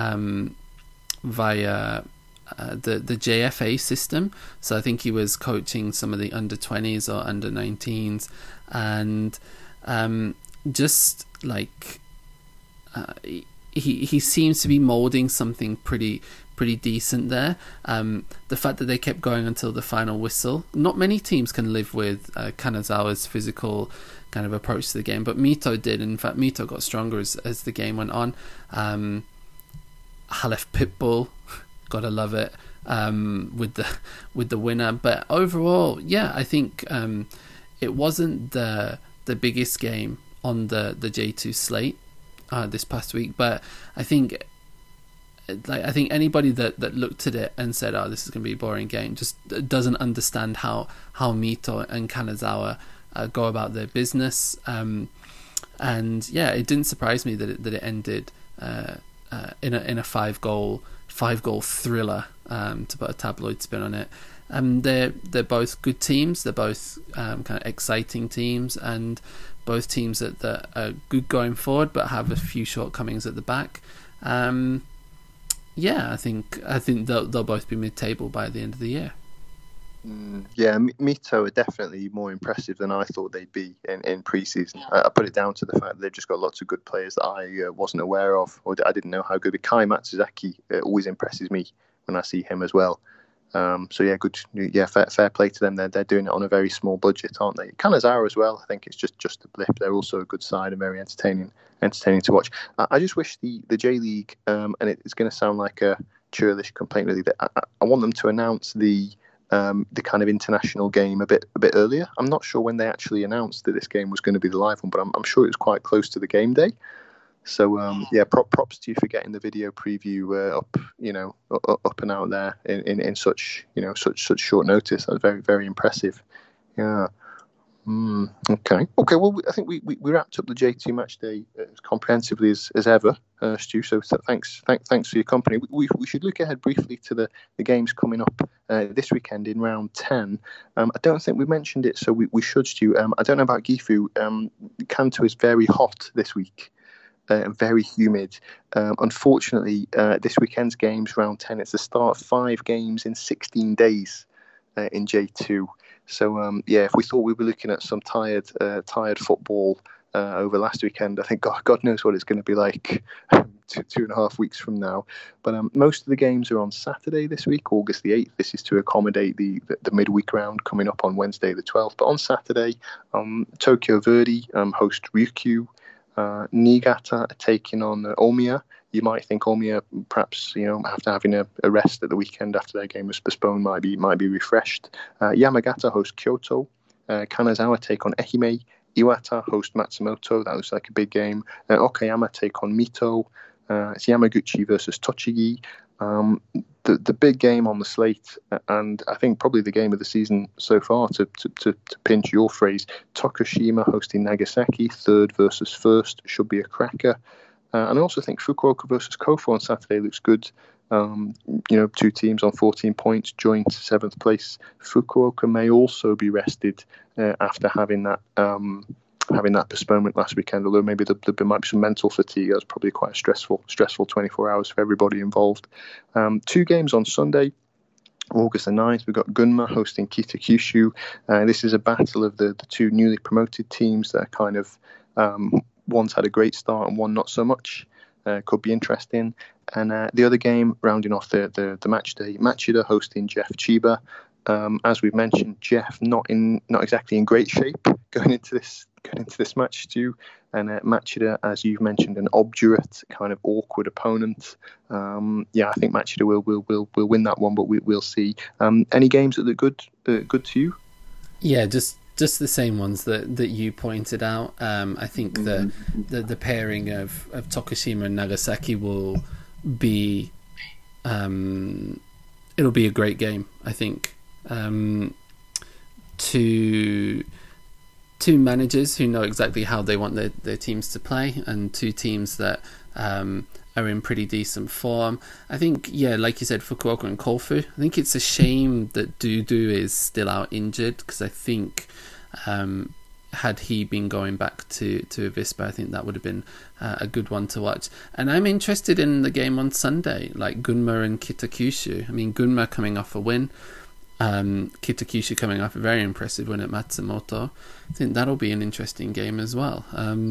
via the JFA system. So I think he was coaching some of the under 20s or under 19s, and just like he seems to be molding something pretty decent there. The fact that they kept going until the final whistle. Not many teams can live with Kanazawa's physical kind of approach to the game, but Mito did. In fact, Mito got stronger as the game went on. Halef Pitbull, gotta love it, with the winner. But overall, yeah, I think it wasn't the biggest game on the J2 slate this past week, but I think anybody that looked at it and said, "Oh, this is going to be a boring game," just doesn't understand how Mito and Kanazawa go about their business. And yeah, it didn't surprise me that it ended in a five goal thriller, to put a tabloid spin on it. They're both good teams. They're both kind of exciting teams, and both teams that are good going forward, but have a few shortcomings at the back. Yeah, I think they'll both be mid-table by the end of the year. Yeah, Mito are definitely more impressive than I thought they'd be in pre-season. I put it down to the fact that they've just got lots of good players that I wasn't aware of, or I didn't know how good. But Kai Matsuzaki always impresses me when I see him as well. So yeah, good. Yeah, fair play to them. They're doing it on a very small budget, aren't they? Kanazawa as well. I think it's just a blip. They're also a good side and very entertaining to watch. I just wish the J League, and it's going to sound like a churlish complaint really that I want them to announce the kind of international game a bit earlier. I'm not sure when they actually announced that this game was going to be the live one, but I'm sure it was quite close to the game day. So props to you for getting the video preview up and out there in such such short notice. That was very, very impressive. Yeah. Okay. Well, I think we wrapped up the J2 match day as comprehensively as ever, Stu. So thanks for your company. We should look ahead briefly to the games coming up this weekend in round 10. I don't think we mentioned it, so we should, Stu. I don't know about Gifu. Kanto is very hot this week. Very humid. Unfortunately, this weekend's games, round 10, it's the start of 5 games in 16 days in J2. So, if we thought we were looking at some tired football over last weekend, I think God knows what it's going to be like 2.5 weeks from now. But most of the games are on Saturday this week, August the 8th. This is to accommodate the midweek round coming up on Wednesday the 12th. But on Saturday, Tokyo Verdy host Ryukyu. Niigata are taking on Omiya. You might think Omiya, perhaps after having a rest at the weekend after their game was postponed, might be refreshed. Yamagata host Kyoto. Kanazawa take on Ehime. Iwata host Matsumoto. That was like a big game. Okayama take on Mito. It's Yamaguchi versus Tochigi. The big game on the slate, and I think probably the game of the season so far, to pinch your phrase, Tokushima hosting Nagasaki, third versus first, should be a cracker. And I also think Fukuoka versus Kofu on Saturday looks good. 2 teams on 14 points, joint 7th place. Fukuoka may also be rested after having that postponement last weekend, although maybe there might be some mental fatigue. That was probably quite a stressful 24 hours for everybody involved. 2 games on Sunday, August the 9th, we've got Gunma hosting Kitakyushu. This is a battle of the 2 newly promoted teams that are kind of, one's had a great start and one not so much. Could be interesting. And the other game, rounding off the match day, Machida hosting Jeff Chiba. As we've mentioned, Jeff not exactly in great shape going into this match, Stu. And Machida, as you've mentioned, an obdurate, kind of awkward opponent. I think Machida will win that one, but we'll see. Any games that are good to you? Yeah, just the same ones that you pointed out. I think the pairing of Tokushima and Nagasaki will be it'll be a great game, I think. Two managers who know exactly how they want their teams to play, and 2 teams that are in pretty decent form. I think, like you said, Fukuoka and Kofu. I think it's a shame that Dudu is still out injured, because I think had he been going back to Avispa, I think that would have been a good one to watch. And I'm interested in the game on Sunday, like Gunma and Kitakyushu. I mean, Gunma coming off a win, Kitakyushu coming off a very impressive win at Matsumoto. I think that'll be an interesting game as well.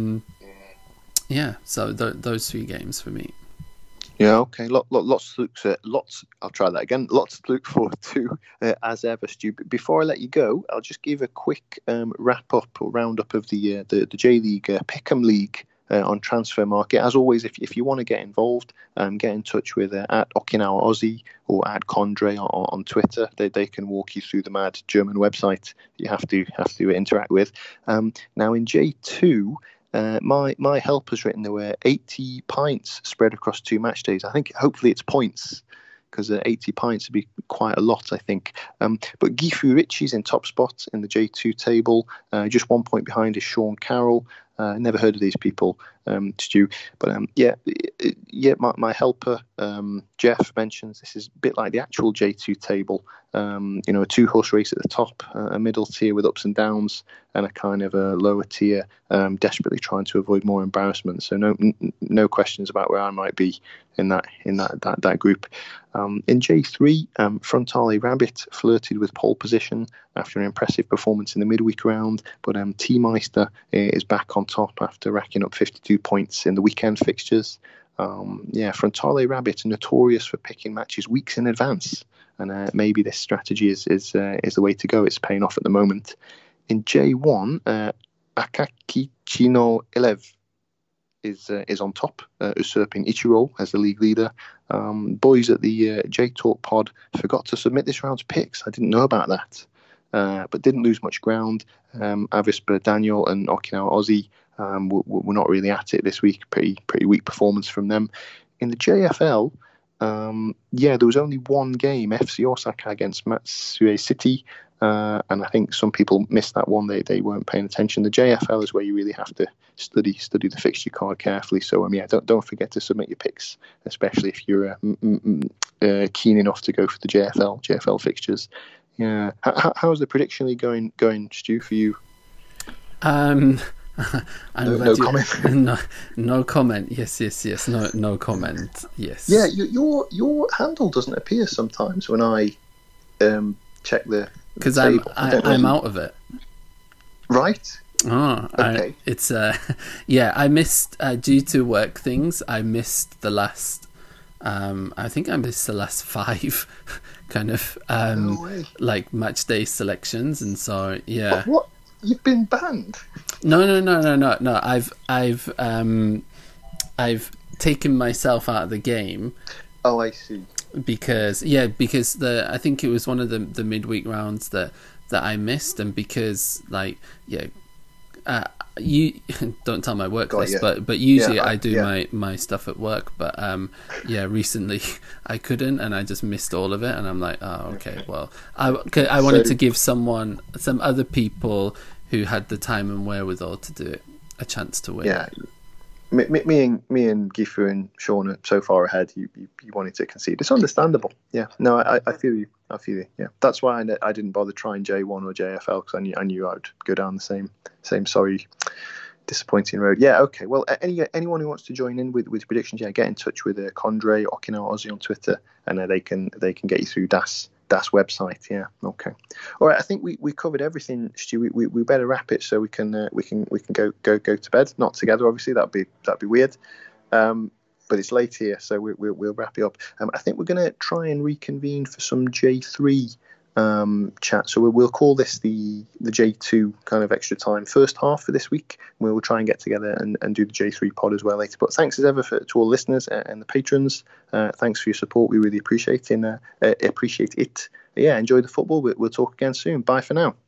So those 3 games for me. Yeah, okay. Lots to look I'll try that again. Lots to look forward to as ever, Stu. Before I let you go, I'll just give a quick wrap up or roundup of the J League Pick'em League on Transfer Market. As always, if you want to get involved, get in touch with at Okinawa Aussie or at Condre on Twitter. They can walk you through the mad German website you have to interact with. Now in J2. My helper's written there were 80 pints spread across 2 match days. I think hopefully it's points, because 80 pints would be quite a lot, I think. But Gifu Ritchie's in top spot in the J2 table. Just 1 point behind is Sean Carroll. Never heard of these people, Stu. But my helper, Jeff, mentions this is a bit like the actual J2 table. A 2-horse race at the top, a middle tier with ups and downs, and a kind of a lower tier, desperately trying to avoid more embarrassment. So no questions about where I might be in that group. In J3, Frontale Rabbit flirted with pole position after an impressive performance in the midweek round, but T-Meister is back on top after racking up 52 points in the weekend fixtures. Frontale Rabbit notorious for picking matches weeks in advance, and maybe this strategy is the way to go. It's paying off at the moment. In J1, Akakichino Elev is on top, usurping Ichiro as the league leader. Boys at the J Talk Pod forgot to submit this round's picks. I didn't know about that, but didn't lose much ground. Avispa Daniel and Okinawa Aussie were not really at it this week. Pretty weak performance from them. In the JFL, there was only one game, FC Osaka against Matsue City. And I think some people missed that one. They weren't paying attention. The JFL is where you really have to study the fixture card carefully. So don't forget to submit your picks, especially if you're keen enough to go for the JFL fixtures. Yeah. How's the prediction league going, Stu, for you? No comment. No comment. Yes. No comment. Yes. Yeah, your handle doesn't appear sometimes when I check the. Because I'm out of it. Right. Oh, okay. I missed due to work things. I missed the last. I think I missed the last 5 kind of like match day selections, and so yeah. What? You've been banned? No. I've taken myself out of the game. Oh, I see. Because I think it was one of the midweek rounds that I missed, and because you don't tell my work list, but usually I do my stuff at work, but recently I couldn't, and I just missed all of it, and I'm like, oh, okay, well, I wanted to give some other people who had the time and wherewithal to do it a chance to win. Yeah. Me and Gifu and Sean are so far ahead. You wanted to concede. It's understandable. Yeah. No, I feel you. Yeah. That's why I didn't bother trying J1 or JFL, because I knew I would go down the same sorry, disappointing road. Yeah. Okay. Well, anyone who wants to join in with predictions, get in touch with Condre Okinawa Aussie on Twitter, and they can get you through Das website. Yeah. Okay. All right. I think we covered everything, Stu. We better wrap it so we can go to bed. Not together, obviously. That'd be weird. But it's late here, so we'll wrap it up. I think we're going to try and reconvene for some J3 chat. So we'll call this the J2 kind of extra time first half for this week. We'll try and get together and do the J3 pod as well later. But thanks as ever to all listeners and the patrons. Thanks for your support. We really appreciate it. Yeah, enjoy the football. We'll talk again soon. Bye for now.